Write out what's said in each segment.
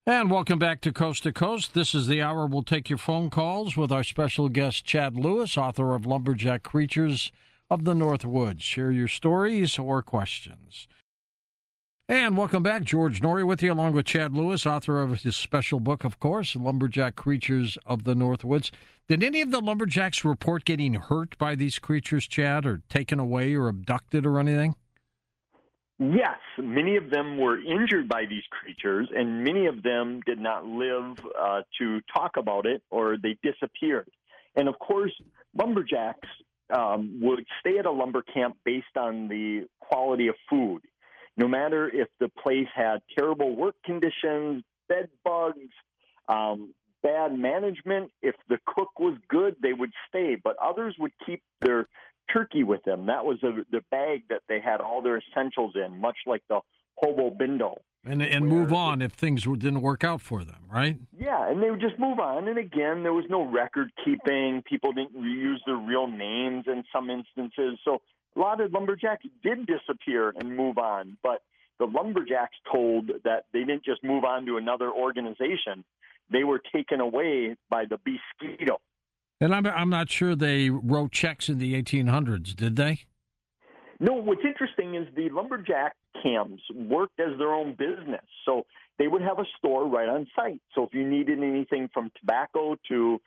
And welcome back to Coast to Coast. This is the hour we'll take your phone calls with our special guest, Chad Lewis, author of Lumberjack Creatures of the North Woods. Share your stories or questions. And welcome back. George Noory with you, along with Chad Lewis, author of his special book, of course, Lumberjack Creatures of the North Woods. Did any of the lumberjacks report getting hurt by these creatures, Chad, or taken away or abducted or anything? Yes, many of them were injured by these creatures, and many of them did not live to talk about it, or they disappeared. And of course, lumberjacks would stay at a lumber camp based on the quality of food. No matter if the place had terrible work conditions, bed bugs, bad management, if the cook was good, they would stay. But others would keep their turkey with them. That was the bag that they had all their essentials in, much like the hobo bindle. And move on if things didn't work out for them, right? Yeah, and they would just move on. And again, there was no record keeping. People didn't use their real names in some instances. So a lot of lumberjacks did disappear and move on. But the lumberjacks told that they didn't just move on to another organization. They were taken away by the Beskido. And I'm not sure they wrote checks in the 1800s, did they? No, what's interesting is the lumberjack camps worked as their own business. So they would have a store right on site. So if you needed anything from tobacco to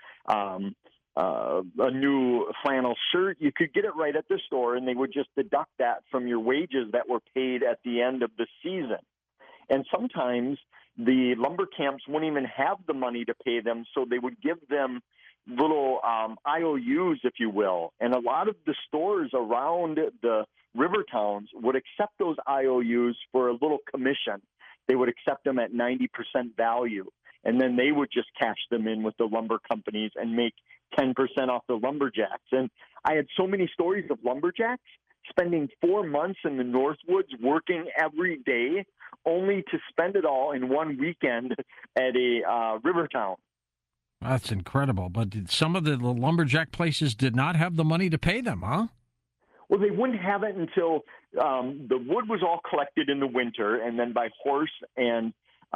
a new flannel shirt, you could get it right at the store, and they would just deduct that from your wages that were paid at the end of the season. And sometimes the lumber camps wouldn't even have the money to pay them, so they would give them little IOUs, if you will. And a lot of the stores around the river towns would accept those IOUs for a little commission. They would accept them at 90% value. And then they would just cash them in with the lumber companies and make 10% off the lumberjacks. And I had so many stories of lumberjacks spending 4 months in the Northwoods working every day only to spend it all in one weekend at a river town. That's incredible. But some of the lumberjack places did not have the money to pay them, huh? Well, they wouldn't have it until the wood was all collected in the winter, and then by horse and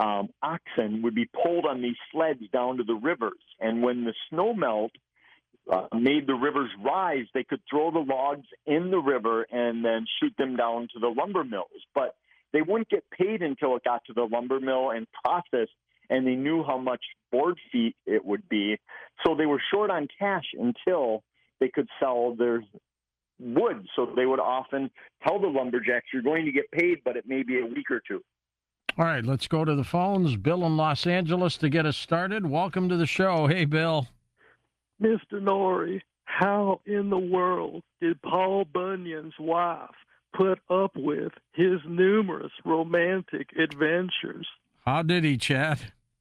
oxen would be pulled on these sleds down to the rivers. And when the snow melt made the rivers rise, they could throw the logs in the river and then shoot them down to the lumber mills. But they wouldn't get paid until it got to the lumber mill and processed, and they knew how much board feet it would be. So they were short on cash until they could sell their wood. So they would often tell the lumberjacks, you're going to get paid, but it may be a week or two. All right, let's go to the phones. Bill in Los Angeles to get us started. Welcome to the show. Hey, Bill. Mr. Noory, how in the world did Paul Bunyan's wife put up with his numerous romantic adventures? How did he, Chad?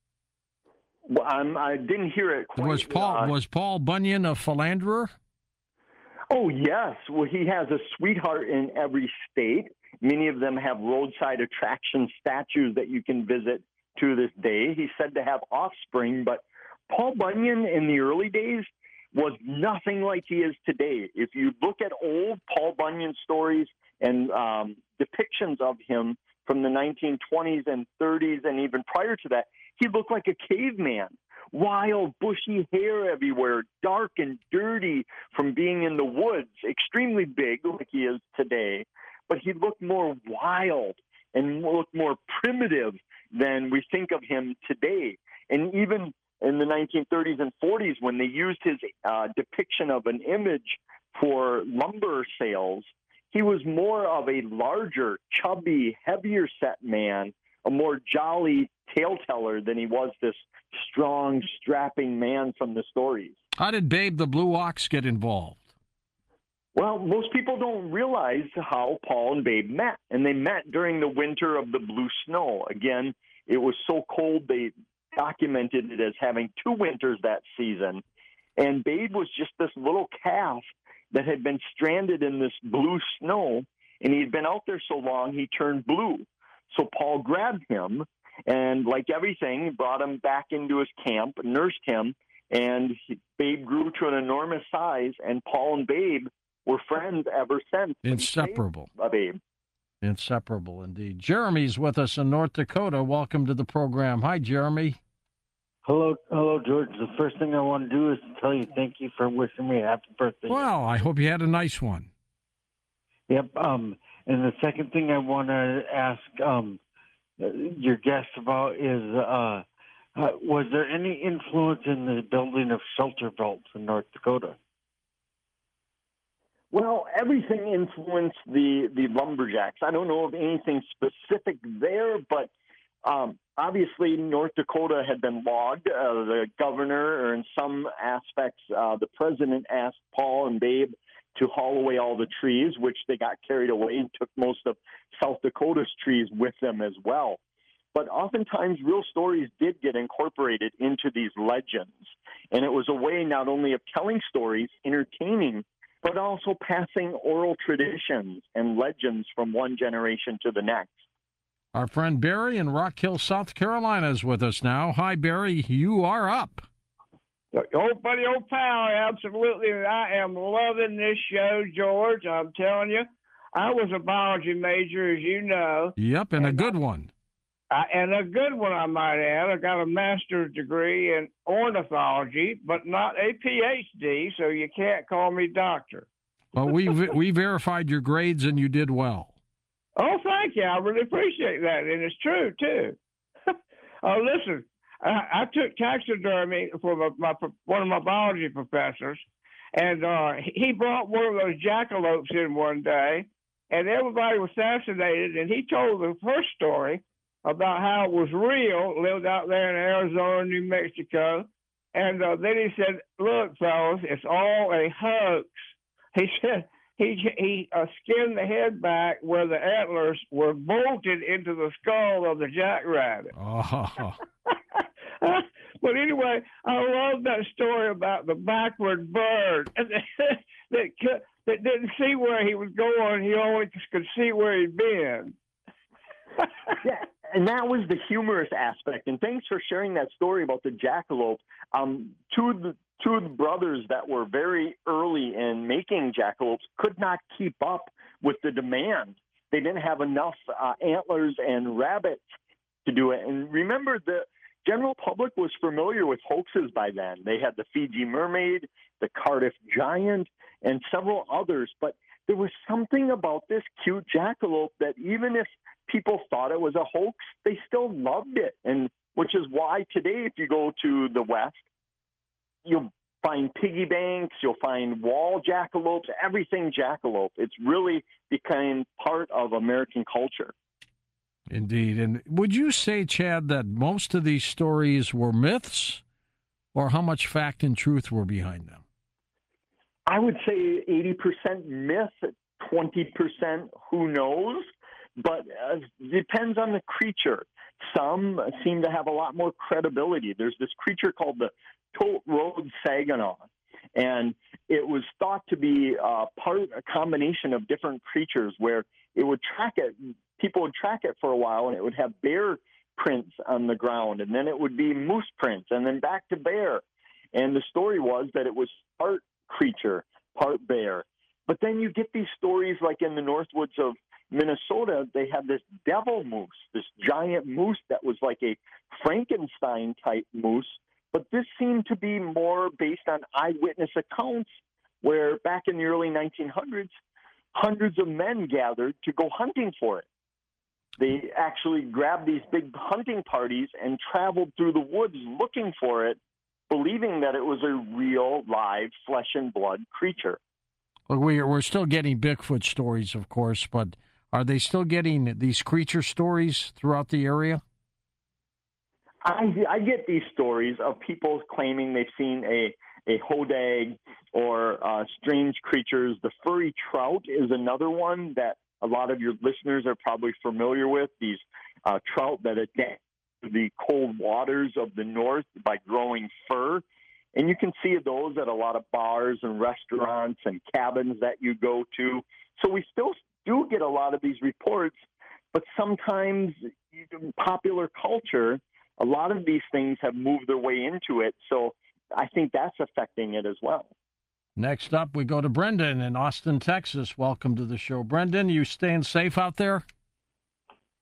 Well, I didn't hear it quite. Was Paul Bunyan a philanderer? Oh, yes. Well, he has a sweetheart in every state. Many of them have roadside attraction statues that you can visit to this day. He's said to have offspring, but Paul Bunyan in the early days was nothing like he is today. If you look at old Paul Bunyan stories and depictions of him from the 1920s and 30s and even prior to that, he looked like a caveman. Wild, bushy hair everywhere, dark and dirty from being in the woods, extremely big like he is today. But he looked more wild and looked more primitive than we think of him today. And even in the 1930s and 40s, when they used his depiction of an image for lumber sales, he was more of a larger, chubby, heavier set man, a more jolly tale teller than he was this strong, strapping man from the stories. How did Babe the Blue Ox get involved? Well, most people don't realize how Paul and Babe met, and they met during the winter of the blue snow. Again, it was so cold they documented it as having 2 winters that season, and Babe was just this little calf that had been stranded in this blue snow, and he had been out there so long he turned blue. So Paul grabbed him and, like everything, brought him back into his camp, nursed him, and Babe grew to an enormous size, and Paul and Babe were friends ever since. Inseparable. Babe. Inseparable indeed. Jeremy's with us in North Dakota. Welcome to the program. Hi, Jeremy. Hello, George. The first thing I want to do is tell you thank you for wishing me a happy birthday. Well, I hope you had a nice one. Yep. And the second thing I want to ask your guest about is, was there any influence in the building of shelter vaults in North Dakota? Well, everything influenced the lumberjacks. I don't know of anything specific there, but obviously North Dakota had been logged. The governor, or in some aspects, the president asked Paul and Babe to haul away all the trees, which they got carried away and took most of South Dakota's trees with them as well. But oftentimes real stories did get incorporated into these legends. And it was a way not only of telling stories, entertaining, but also passing oral traditions and legends from one generation to the next. Our friend Barry in Rock Hill, South Carolina is with us now. Hi, Barry. You are up. Old buddy, old pal, absolutely. I am loving this show, George. I'm telling you, I was a biology major, as you know. Yep, and a good one. And a good one, I might add. I got a master's degree in ornithology, but not a PhD, so you can't call me doctor. Well, we verified your grades, and you did well. Oh, thank you. I really appreciate that, and it's true, too. Oh, listen, I took taxidermy for one of my biology professors, and he brought one of those jackalopes in one day, and everybody was fascinated, and he told the first story about how it was real, lived out there in Arizona, New Mexico. And then he said, look, fellas, it's all a hoax. He said he skinned the head back where the antlers were bolted into the skull of the jackrabbit. Oh. But anyway, I love that story about the backward bird that didn't see where he was going. He only could see where he'd been. Yeah, and that was the humorous aspect. And thanks for sharing that story about the jackalope. Two of the brothers that were very early in making jackalopes could not keep up with the demand. They didn't have enough antlers and rabbits to do it. And remember, the general public was familiar with hoaxes by then. They had the Fiji mermaid, the Cardiff giant, and several others. But there was something about this cute jackalope that even if people thought it was a hoax, they still loved it. And which is why today, if you go to the West, you'll find piggy banks, you'll find wall jackalopes, everything jackalope. It's really become part of American culture. Indeed. And would you say, Chad, that most of these stories were myths, or how much fact and truth were behind them? I would say 80% myth, 20% who knows, but depends on the creature. Some seem to have a lot more credibility. There's this creature called the Tote Road Saginaw, and it was thought to be a combination of different creatures where it would track it. People would track it for a while, and it would have bear prints on the ground, and then it would be moose prints, and then back to bear. And the story was that it was part creature, part bear. But then you get these stories like in the Northwoods of Minnesota, they had this devil moose, this giant moose that was like a Frankenstein-type moose. But this seemed to be more based on eyewitness accounts where back in the early 1900s, hundreds of men gathered to go hunting for it. They actually grabbed these big hunting parties and traveled through the woods looking for it, believing that it was a real, live, flesh and blood creature. Well, we're still getting Bigfoot stories, of course, but are they still getting these creature stories throughout the area? I get these stories of people claiming they've seen a hodag or strange creatures. The furry trout is another one that a lot of your listeners are probably familiar with. These trout that adapt to the cold waters of the north by growing fur. And you can see those at a lot of bars and restaurants and cabins that you go to. So we still do get a lot of these reports, but sometimes popular culture, a lot of these things have moved their way into it. So I think that's affecting it as well. Next up, we go to Brendan in Austin, Texas. Welcome to the show. Brendan, you staying safe out there?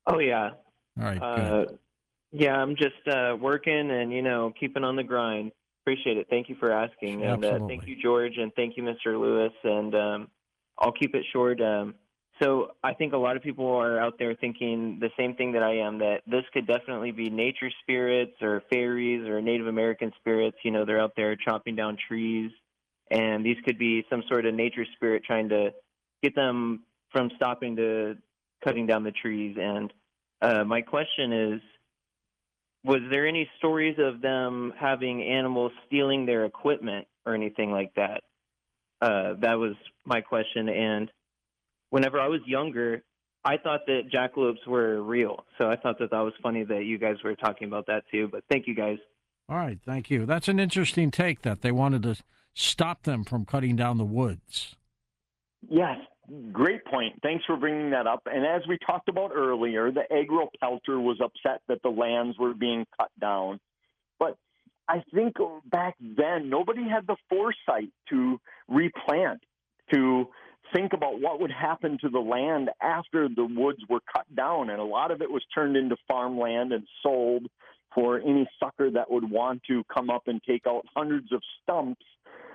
Oh yeah. All right, Uh, good. yeah, I'm just working and keeping on the grind. Appreciate it. Thank you for asking, and thank you, Absolutely. George, and thank you, Mr. Lewis. And I'll keep it short. So I think a lot of people are out there thinking the same thing that I am. That this could definitely be nature spirits or fairies or Native American spirits. They're out there chopping down trees, and these could be some sort of nature spirit trying to get them from stopping to cutting down the trees. And my question is, was there any stories of them having animals stealing their equipment or anything like that? That was my question. And whenever I was younger, I thought that jackalopes were real. So I thought that that was funny that you guys were talking about that too. But thank you guys. All right, thank you. That's an interesting take that they wanted to stop them from cutting down the woods. Yes, great point. Thanks for bringing that up. And as we talked about earlier, the agro-pelter was upset that the lands were being cut down. But I think back then, nobody had the foresight to replant, to think about what would happen to the land after the woods were cut down. And a lot of it was turned into farmland and sold for any sucker that would want to come up and take out hundreds of stumps.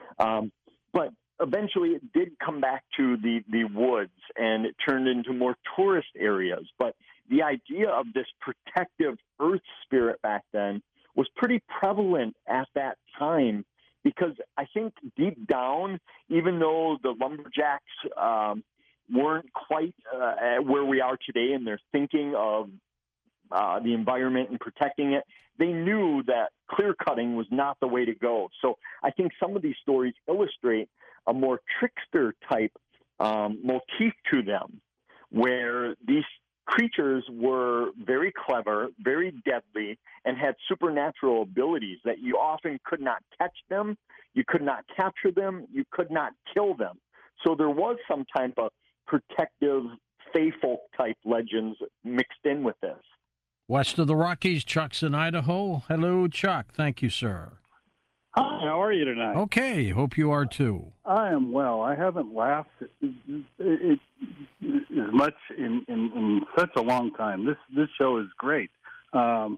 But eventually it did come back to the woods, and it turned into more tourist areas. But the idea of this protective earth spirit back then was pretty prevalent at that time, because I think deep down, even though the lumberjacks weren't quite where we are today in their thinking of the environment and protecting it, they knew that clear cutting was not the way to go. So I think some of these stories illustrate a more trickster type motif to them, where these creatures were very clever, very deadly, and had supernatural abilities that you often could not catch them, you could not capture them, you could not kill them. So there was some type of protective, fae folk type legends mixed in with this. West of the Rockies, Chuck's in Idaho. Hello, Chuck. Thank you, sir. Hi, how are you tonight? Okay, hope you are too. I am well. I haven't laughed as much in such a long time. This show is great, but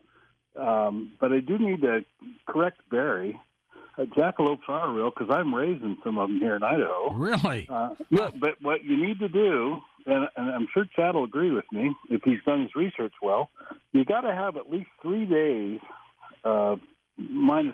I do need to correct Barry. Jackalopes are real because I'm raising some of them here in Idaho. Really? Yeah, but what you need to do, and I'm sure Chad will agree with me if he's done his research well, you got to have at least 3 days minus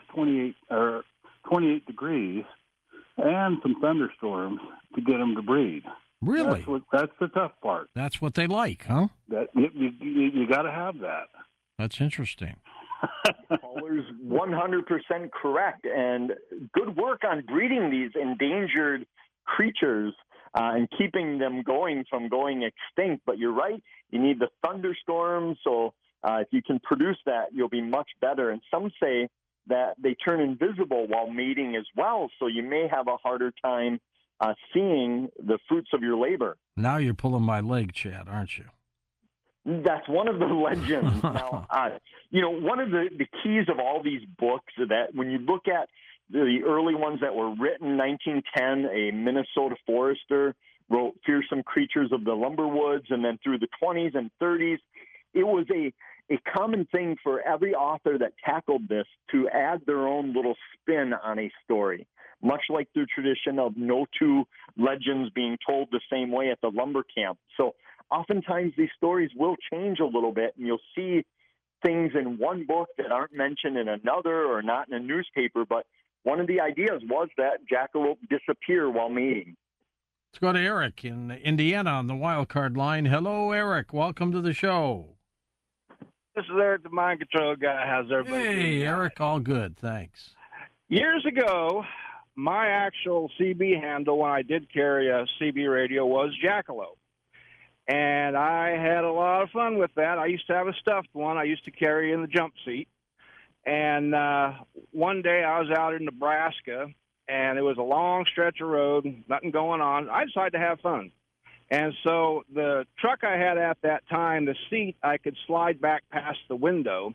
28 degrees and some thunderstorms to get them to breed. Really? That's the tough part. That's what they like, huh? That you got to have that. That's interesting. Caller's 100% correct, and good work on breeding these endangered creatures and keeping them going from going extinct. But you're right, you need the thunderstorms, so if you can produce that, you'll be much better. And some say that they turn invisible while mating as well, so you may have a harder time seeing the fruits of your labor. Now you're pulling my leg, Chad, aren't you? That's one of the legends. Now, one of the keys of all these books is that when you look at the early ones that were written in 1910, a Minnesota forester wrote Fearsome Creatures of the Lumber Woods, and then through the 20s and 30s, it was a common thing for every author that tackled this to add their own little spin on a story, much like the tradition of no two legends being told the same way at the lumber camp. So oftentimes these stories will change a little bit, and you'll see things in one book that aren't mentioned in another or not in a newspaper. But one of the ideas was that jackalope disappear while mating. Let's go to Eric in Indiana on the wild card line. Hello, Eric. Welcome to the show. This is Eric, the mind control guy. How's everybody doing? Hey, Eric. All good. Thanks. Years ago, my actual CB handle when I did carry a CB radio was Jackalope. And I had a lot of fun with that. I used to have a stuffed one I used to carry in the jump seat. And one day I was out in Nebraska, and it was a long stretch of road, nothing going on. I decided to have fun. And so the truck I had at that time, the seat, I could slide back past the window.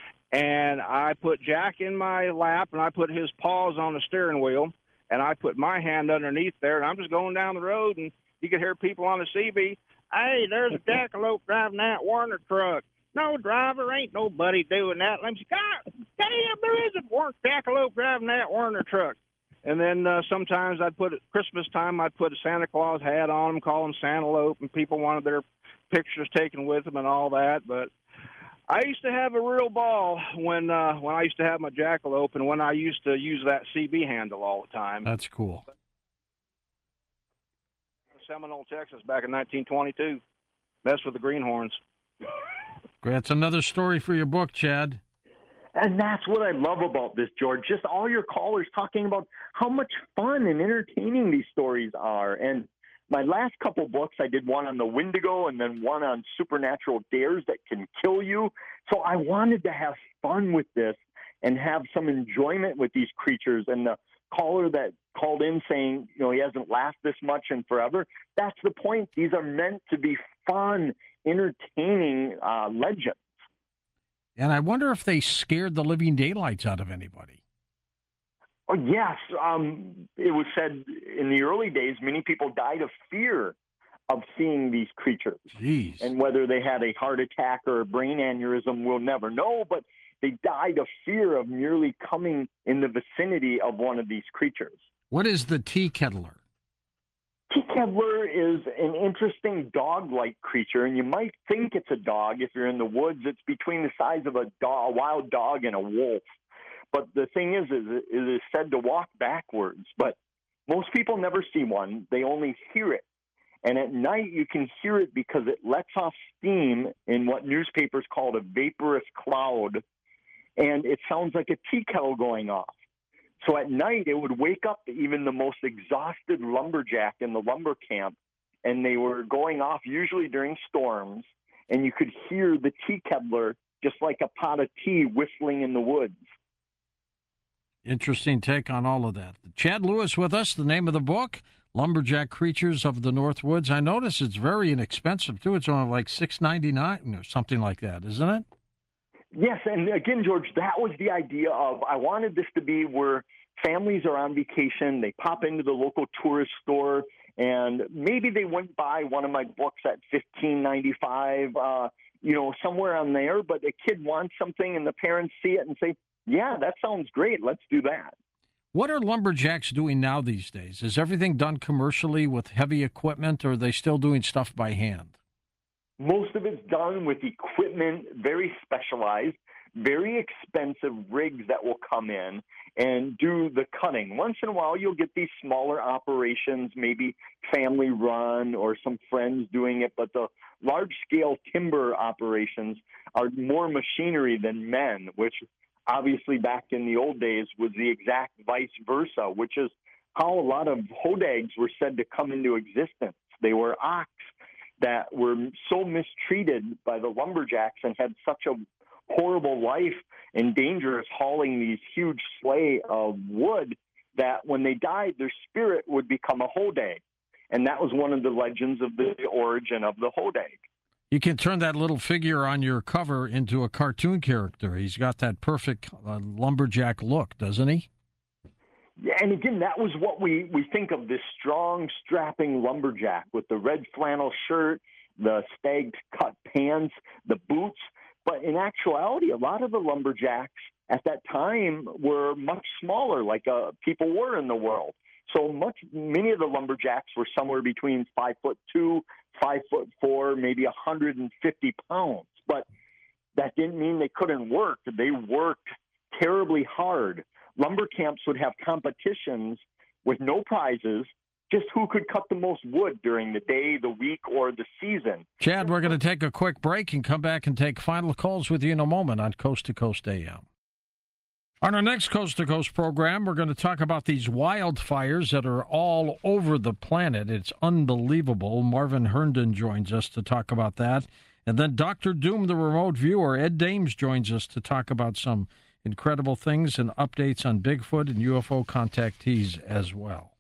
And I put Jack in my lap, and I put his paws on the steering wheel, and I put my hand underneath there, and I'm just going down the road, and you could hear people on the CB Hey, there's a jackalope driving that Warner truck. No, driver, ain't nobody doing that. Let me see. God damn, there is a jackalope driving that Warner truck. And then sometimes Christmas time, I'd put a Santa Claus hat on them, call them Santalope, and people wanted their pictures taken with them and all that. But I used to have a real ball when I used to have my jackalope and when I used to use that CB handle all the time. That's cool. Seminole, Texas, back in 1922. That's with the greenhorns. That's another story for your book, Chad. And that's what I love about this, George. Just all your callers talking about how much fun and entertaining these stories are. And my last couple books, I did one on the Wendigo and then one on supernatural dares that can kill you. So I wanted to have fun with this and have some enjoyment with these creatures. And the caller that called in saying, he hasn't laughed this much in forever, that's the point. These are meant to be fun, entertaining legends. And I wonder if they scared the living daylights out of anybody. Oh, yes. It was said in the early days, many people died of fear of seeing these creatures. Jeez. And whether they had a heart attack or a brain aneurysm, we'll never know, but they died of fear of merely coming in the vicinity of one of these creatures. What is the tea kettler? Tea kettler is an interesting dog-like creature, and you might think it's a dog if you're in the woods. It's between the size of a wild dog and a wolf. But the thing is it is said to walk backwards. But most people never see one. They only hear it. And at night you can hear it because it lets off steam in what newspapers call a vaporous cloud. And it sounds like a tea kettle going off. So at night, it would wake up even the most exhausted lumberjack in the lumber camp, and they were going off usually during storms, and you could hear the tea kettler just like a pot of tea whistling in the woods. Interesting take on all of that. Chad Lewis with us, the name of the book, Lumberjack Creatures of the North Woods. I notice it's very inexpensive, too. It's only like $6.99 or something like that, isn't it? Yes, and again, George, that was the idea of I wanted this to be where families are on vacation, they pop into the local tourist store, and maybe they went buy one of my books at $15.95, somewhere on there, but the kid wants something and the parents see it and say, yeah, that sounds great, let's do that. What are lumberjacks doing now these days? Is everything done commercially with heavy equipment, or are they still doing stuff by hand? Most of it's done with equipment, very specialized, very expensive rigs that will come in and do the cutting. Once in a while, you'll get these smaller operations, maybe family run or some friends doing it, but the large-scale timber operations are more machinery than men, which obviously back in the old days was the exact vice versa, which is how a lot of hodags were said to come into existence. They were ox that were so mistreated by the lumberjacks and had such a horrible life and dangerous hauling these huge sleigh of wood that when they died, their spirit would become a hodag. And that was one of the legends of the origin of the hodag. You can turn that little figure on your cover into a cartoon character. He's got that perfect lumberjack look, doesn't he? Yeah, and again, that was what we think of, this strong, strapping lumberjack with the red flannel shirt, the stagged cut pants, the boots. But in actuality, a lot of the lumberjacks at that time were much smaller, like people were in the world. So many of the lumberjacks were somewhere between 5'2", 5'4", maybe 150 pounds. But that didn't mean they couldn't work. They worked terribly hard. Lumber camps would have competitions with no prizes, just who could cut the most wood during the day, the week, or the season. Chad, we're going to take a quick break and come back and take final calls with you in a moment on Coast to Coast AM. On our next Coast to Coast program, we're going to talk about these wildfires that are all over the planet. It's unbelievable. Marvin Herndon joins us to talk about that. And then Dr. Doom, the remote viewer, Ed Dames joins us to talk about some incredible things and updates on Bigfoot and UFO contactees as well.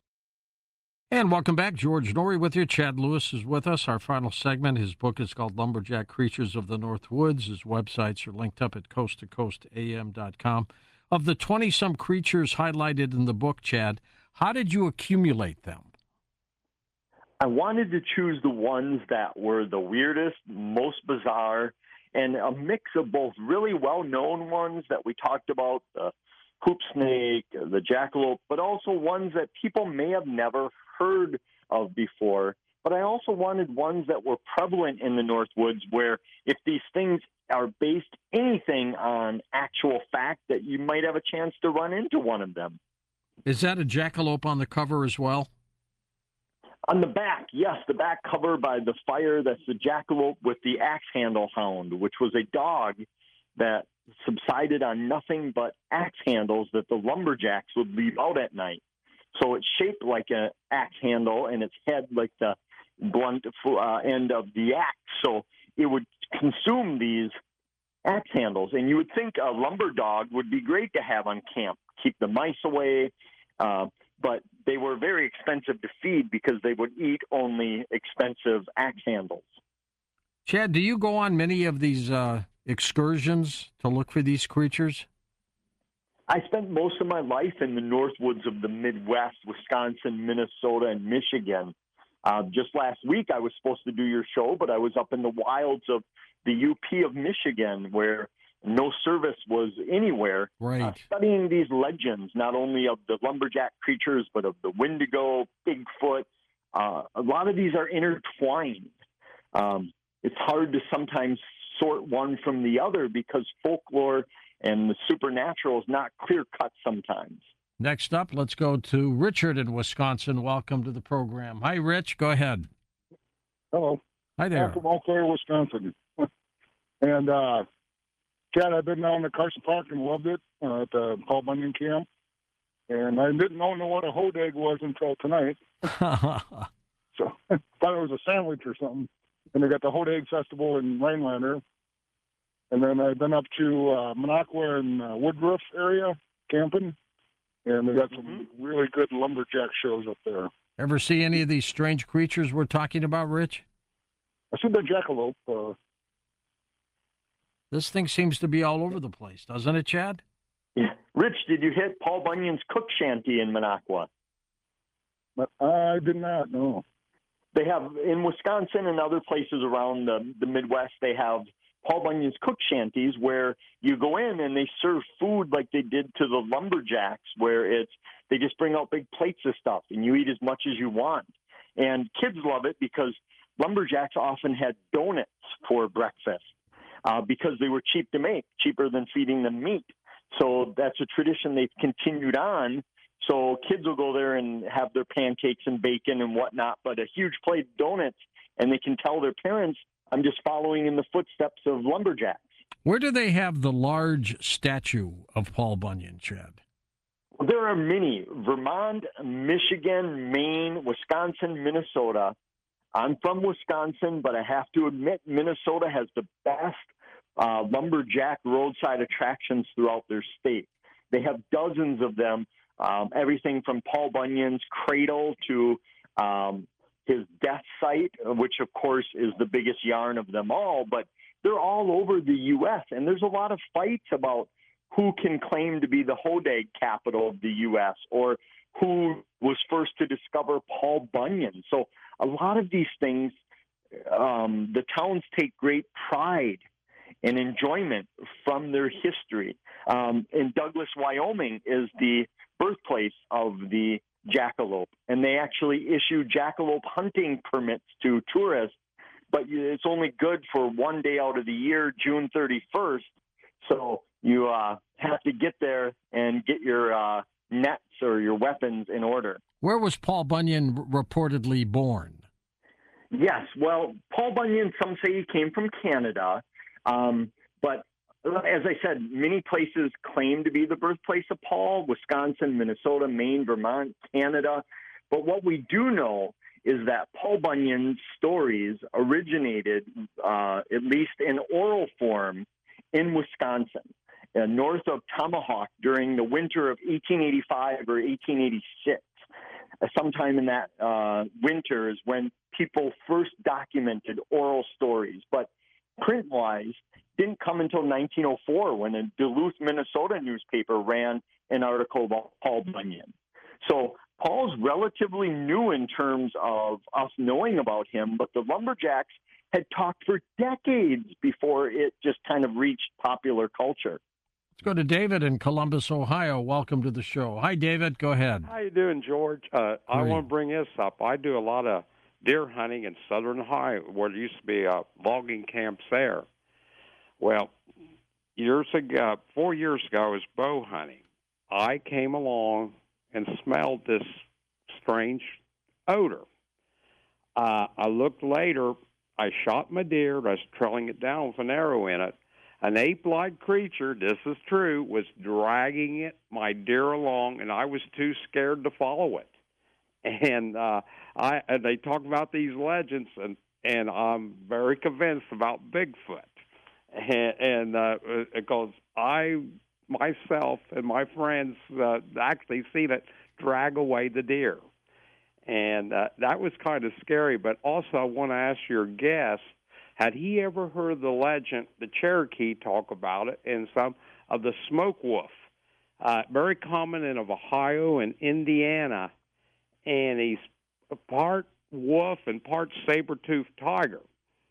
And welcome back. George Noory with you. Chad Lewis is with us. Our final segment. His book is called Lumberjack Creatures of the North Woods. His websites are linked up at coasttocoastam.com. Of the 20-some creatures highlighted in the book, Chad, how did you accumulate them? I wanted to choose the ones that were the weirdest, most bizarre, and a mix of both really well-known ones that we talked about, the hoop snake, the jackalope, but also ones that people may have never heard of before. But I also wanted ones that were prevalent in the North Woods, where if these things are based anything on actual fact, that you might have a chance to run into one of them. Is that a jackalope on the cover as well? On the back, yes, the back cover by the fire, that's the jackalope with the axe handle hound, which was a dog that subsided on nothing but axe handles that the lumberjacks would leave out at night. So it's shaped like an axe handle, and its head like the blunt end of the axe. So it would consume these axe handles. And you would think a lumber dog would be great to have on camp, keep the mice away, but they were very expensive to feed because they would eat only expensive axe handles. Chad, do you go on many of these excursions to look for these creatures? I spent most of my life in the North Woods of the Midwest, Wisconsin, Minnesota, and Michigan. Just last week, I was supposed to do your show, but I was up in the wilds of the UP of Michigan, where no service was anywhere. Right. Studying these legends, not only of the lumberjack creatures, but of the Wendigo, Bigfoot. A lot of these are intertwined. It's hard to sometimes sort one from the other because folklore and the supernatural is not clear-cut sometimes. Next up, let's go to Richard in Wisconsin. Welcome to the program. Hi, Rich. Go ahead. Hello. Hi there. I'm from Eau Claire, Wisconsin. And, Chad, I've been down to Carson Park and loved it at the Paul Bunyan camp. And I didn't know what a hodag was until tonight. So I thought it was a sandwich or something. And they got the Hodag Festival in Rhinelander. And then I've been up to Minocqua and Woodruff area camping. And they got some really good lumberjack shows up there. Ever see any of these strange creatures we're talking about, Rich? I see the jackalope. This thing seems to be all over the place, doesn't it, Chad? Yeah. Rich, did you hit Paul Bunyan's cook shanty in Minocqua? But I did not, no. They have, in Wisconsin and other places around the Midwest, they have Paul Bunyan's cook shanties where you go in and they serve food like they did to the lumberjacks, where they just bring out big plates of stuff and you eat as much as you want. And kids love it because lumberjacks often had donuts for breakfast because they were cheap to make, cheaper than feeding them meat. So that's a tradition they've continued on. So kids will go there and have their pancakes and bacon and whatnot, but a huge plate of donuts, and they can tell their parents, I'm just following in the footsteps of lumberjacks. Where do they have the large statue of Paul Bunyan, Chad? Well, there are many. Vermont, Michigan, Maine, Wisconsin, Minnesota. I'm from Wisconsin, but I have to admit Minnesota has the best lumberjack roadside attractions throughout their state. They have dozens of them, everything from Paul Bunyan's cradle to his death site, which, of course, is the biggest yarn of them all. But they're all over the U.S., and there's a lot of fights about who can claim to be the Hodag capital of the U.S. or who was first to discover Paul Bunyan. So a lot of these things, the towns take great pride and enjoyment from their history. In Douglas, Wyoming is the birthplace of the jackalope, and they actually issue jackalope hunting permits to tourists, but it's only good for one day out of the year, June 31st. So you have to get there and get your nets or your weapons in order. Where was Paul Bunyan reportedly born? Yes, well, Paul Bunyan, some say he came from Canada, but as I said, many places claim to be the birthplace of Paul: Wisconsin, Minnesota, Maine, Vermont, Canada. But what we do know is that Paul Bunyan's stories originated, at least in oral form, in Wisconsin, north of Tomahawk during the winter of 1885 or 1886. Sometime in that winter is when people first documented oral stories. But print-wise, didn't come until 1904 when a Duluth, Minnesota newspaper ran an article about Paul Bunyan. So Paul's relatively new in terms of us knowing about him, but the Lumberjacks had talked for decades before it just kind of reached popular culture. Let's go to David in Columbus, Ohio. Welcome to the show. Hi, David. Go ahead. How you doing, George? I want to bring this up. I do a lot of deer hunting in southern Ohio, where there used to be logging camps there. Well, 4 years ago, I was bow hunting. I came along and smelled this strange odor. I looked later. I shot my deer. I was trailing it down with an arrow in it. An ape-like creature, this is true, was dragging my deer along, and I was too scared to follow it. And they talk about these legends, and I'm very convinced about Bigfoot. And because I myself and my friends actually seen it drag away the deer. And that was kind of scary. But also I want to ask your guest, had he ever heard the legend, the Cherokee talk about it, and some of the smoke wolf? Very common in Ohio and Indiana, and he's part wolf and part saber-toothed tiger.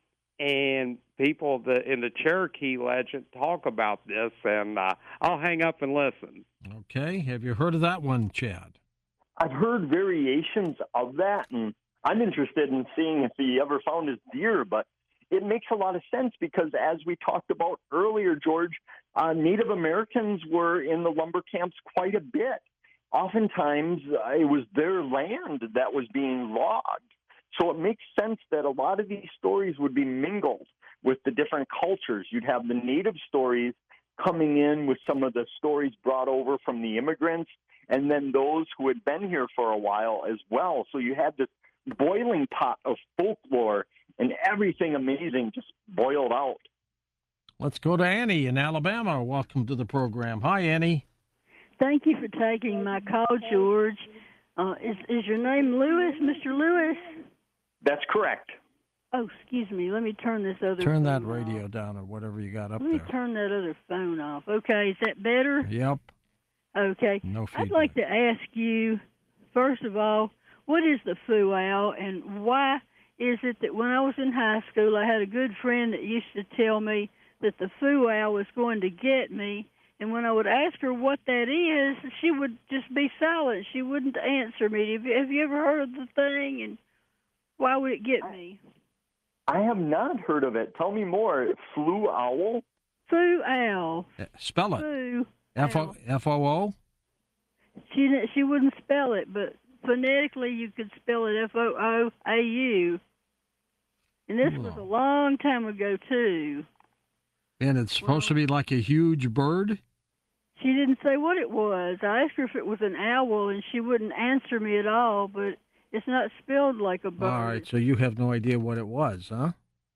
And people in the Cherokee legend talk about this, and I'll hang up and listen. Okay. Have you heard of that one, Chad? I've heard variations of that, and I'm interested in seeing if he ever found his deer, but it makes a lot of sense because, as we talked about earlier, George, Native Americans were in the lumber camps quite a bit. Oftentimes, it was their land that was being logged. So it makes sense that a lot of these stories would be mingled with the different cultures. You'd have the native stories coming in with some of the stories brought over from the immigrants, and then those who had been here for a while as well. So you had this boiling pot of folklore, and everything amazing just boiled out. Let's go to Annie in Alabama. Welcome to the program. Hi, Annie. Thank you for taking my call, George. Is your name Lewis, Mr. Lewis? That's correct. Oh, excuse me. Let me turn this other Turn that phone radio off. down or whatever you got up Let me there. turn that other phone off. Okay, is that better? Yep. Okay. No feedback. I'd like to ask you, first of all, what is the foo owl, and why is it that when I was in high school, I had a good friend that used to tell me that the foo owl was going to get me, and when I would ask her what that is, she would just be silent. She wouldn't answer me. Have you ever heard of the thing, and why would it get me? I have not heard of it. Tell me more. Flu owl? Foo owl. Spell it. Foo. F-O-O? She wouldn't spell it, but phonetically you could spell it F-O-O-A-U. And this was a long time ago, too. And it's supposed to be like a huge bird? She didn't say what it was. I asked her if it was an owl, and she wouldn't answer me at all, but it's not spelled like a bird. All right, so you have no idea what it was, huh?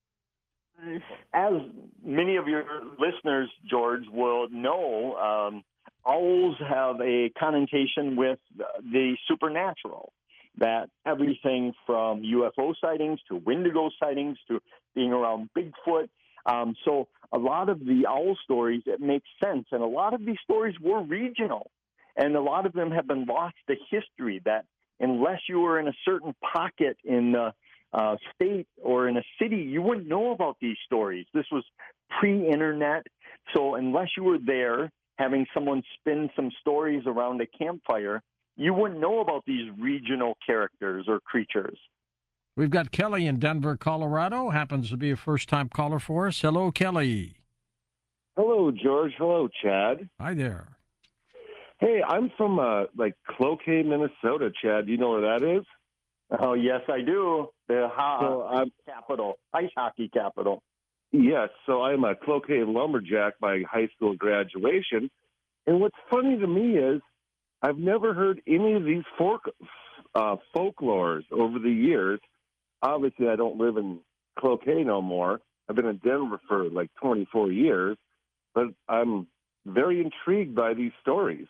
As many of your listeners, George, will know, owls have a connotation with the supernatural, that everything from UFO sightings to Wendigo sightings to being around Bigfoot. So a lot of the owl stories, it makes sense. And a lot of these stories were regional. And a lot of them have been lost to history, that unless you were in a certain pocket in the state or in a city, you wouldn't know about these stories. This was pre-internet. So unless you were there having someone spin some stories around a campfire, you wouldn't know about these regional characters or creatures. We've got Kelly in Denver, Colorado. Happens to be a first-time caller for us. Hello, Kelly. Hello, George. Hello, Chad. Hi there. Hey, I'm from Cloquet, Minnesota. Chad, do you know where that is? Oh, yes, I do. The capital, ice hockey capital. Yes, so I'm a Cloquet lumberjack by high school graduation. And what's funny to me is I've never heard any of these folklores over the years. Obviously, I don't live in Cloquet no more. I've been in Denver for like 24 years, but I'm very intrigued by these stories.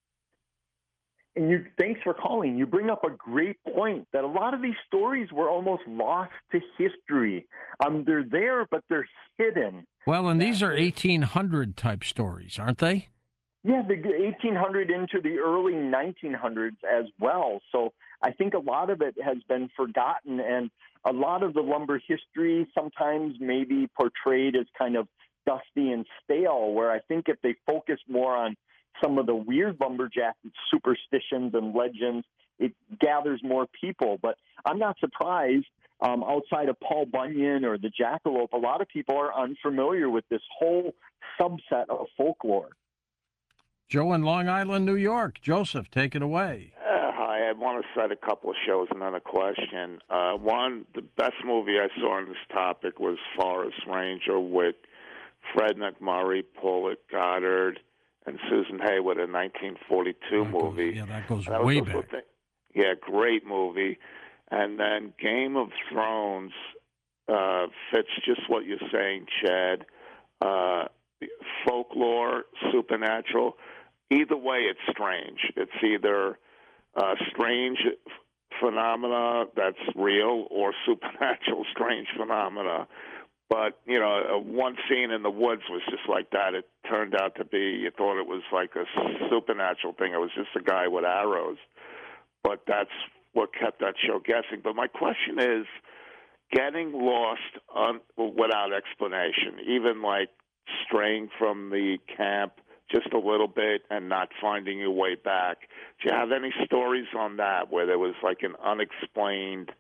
And thanks for calling. You bring up a great point that a lot of these stories were almost lost to history. They're there, but they're hidden. Well, and these are 1800 type stories, aren't they? Yeah, the 1800 into the early 1900s as well. So I think a lot of it has been forgotten, and a lot of the lumber history sometimes maybe portrayed as kind of dusty and stale, where I think if they focus more on some of the weird lumberjack superstitions and legends, it gathers more people. But I'm not surprised. Outside of Paul Bunyan or the jackalope, a lot of people are unfamiliar with this whole subset of folklore. Joe in Long Island, New York. Joseph, take it away. Hi, I want to cite a couple of shows and then a question. One, the best movie I saw on this topic was Forest Ranger with Fred McMurray, Paul Goddard, and Susan Hayward, a 1942 movie. That goes way back. Yeah, great movie. And then Game of Thrones fits just what you're saying, Chad. Folklore, supernatural. Either way, it's strange. It's either strange phenomena that's real or supernatural strange phenomena. But, one scene in the woods was just like that. It turned out to be, you thought it was like a supernatural thing. It was just a guy with arrows. But that's what kept that show guessing. But my question is, getting lost without explanation, even like straying from the camp just a little bit and not finding your way back. Do you have any stories on that where there was like an unexplained,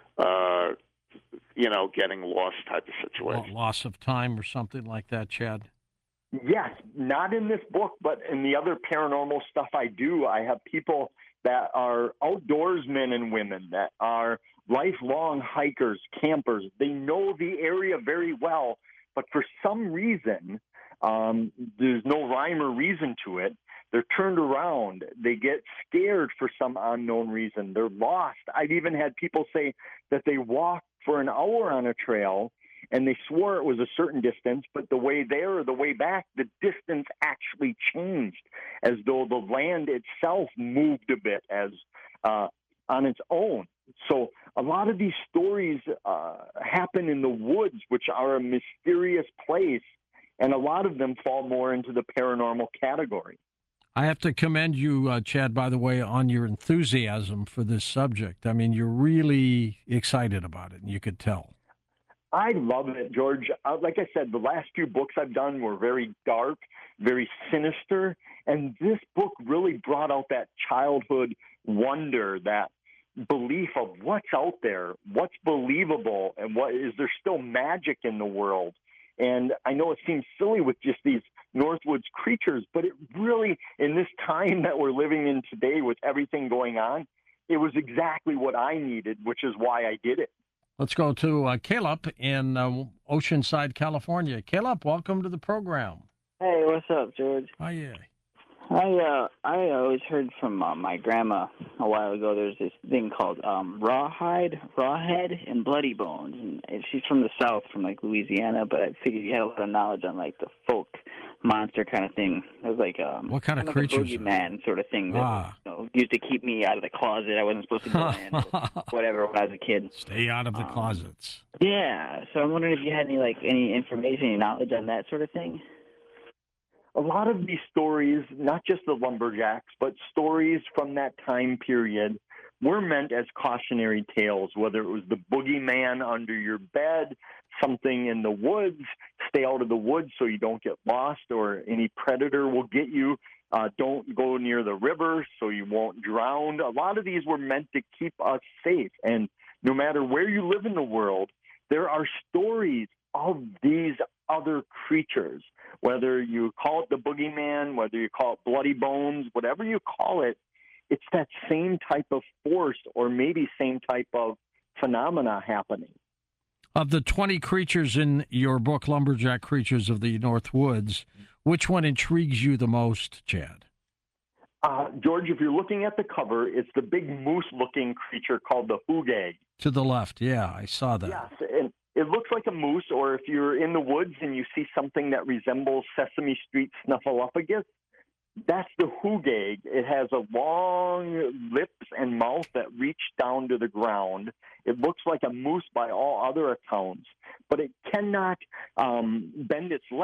getting lost type of situation? Loss of time or something like that, Chad? Yes, not in this book, but in the other paranormal stuff I do. I have people that are outdoorsmen and women that are lifelong hikers, campers. They know the area very well, but for some reason, there's no rhyme or reason to it. They're turned around. They get scared for some unknown reason. They're lost. I've even had people say that they walked for an hour on a trail and they swore it was a certain distance, but the way there or the way back, the distance actually changed, as though the land itself moved a bit as on its own. So a lot of these stories happen in the woods, which are a mysterious place, and a lot of them fall more into the paranormal category. I have to commend you, Chad, by the way, on your enthusiasm for this subject. I mean, you're really excited about it, and you could tell. I love it, George. Like I said, the last few books I've done were very dark, very sinister, and this book really brought out that childhood wonder, that belief of what's out there, what's believable, and what is there still magic in the world. And I know it seems silly with just these Northwoods creatures, but it really, in this time that we're living in today with everything going on, it was exactly what I needed, which is why I did it. Let's go to Caleb in Oceanside, California. Caleb, welcome to the program. Hey, what's up, George? Hi. I always heard from my grandma a while ago. There's this thing called rawhead, and bloody bones, and she's from the South, from like Louisiana. But I figured you had a lot of knowledge on like the folk monster kind of thing. It was like what kind of like creatures? A boogeyman sort of thing that used to keep me out of the closet. I wasn't supposed to go in, whatever, when I was a kid. Stay out of the closets. Yeah, so I'm wondering if you had any information, any knowledge on that sort of thing. A lot of these stories, not just the lumberjacks, but stories from that time period, were meant as cautionary tales, whether it was the boogeyman under your bed, something in the woods, stay out of the woods so you don't get lost, or any predator will get you. Don't go near the river so you won't drown. A lot of these were meant to keep us safe. And no matter where you live in the world, there are stories of these other creatures, whether you call it the boogeyman, whether you call it bloody bones, whatever you call it, it's that same type of force or maybe same type of phenomena happening. Of the 20 creatures in your book, Lumberjack Creatures of the North Woods, which one intrigues you the most, Chad? George, if you're looking at the cover, it's the big moose-looking creature called the hoogag. To the left, yeah, I saw that. Yes, and it looks like a moose, or if you're in the woods and you see something that resembles Sesame Street Snuffleupagus, that's the hoogag. It has a long lips and mouth that reach down to the ground. It looks like a moose by all other accounts, but it cannot bend its legs.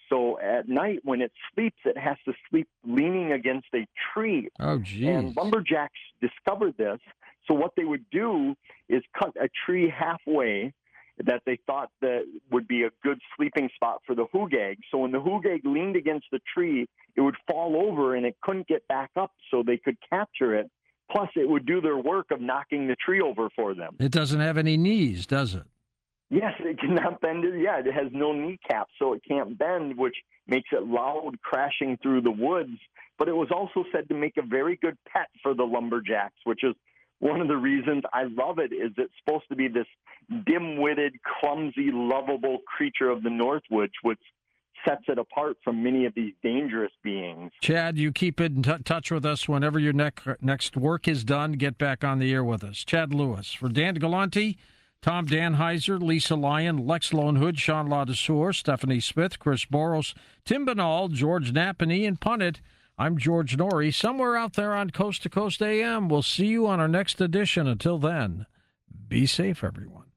So at night when it sleeps, it has to sleep leaning against a tree. Oh, geez. And lumberjacks discovered this. So what they would do is cut a tree halfway that they thought that would be a good sleeping spot for the hoogag. So when the hoogag leaned against the tree, it would fall over and it couldn't get back up, so they could capture it. Plus, it would do their work of knocking the tree over for them. It doesn't have any knees, does it? Yes, it cannot bend it. Yeah, it has no kneecap, so it can't bend, which makes it loud crashing through the woods. But it was also said to make a very good pet for the lumberjacks, which is one of the reasons I love it. Is it's supposed to be this dim-witted, clumsy, lovable creature of the Northwoods, which sets it apart from many of these dangerous beings. Chad, you keep in touch with us whenever your next work is done. Get back on the air with us. Chad Lewis. For Dan Galante, Tom Danheiser, Lisa Lyon, Lex Lonehood, Sean Ladouceur, Stephanie Smith, Chris Boros, Tim Banal, George Knapp, and Ian Punnett, I'm George Norrie, somewhere out there on Coast to Coast AM. We'll see you on our next edition. Until then, be safe, everyone.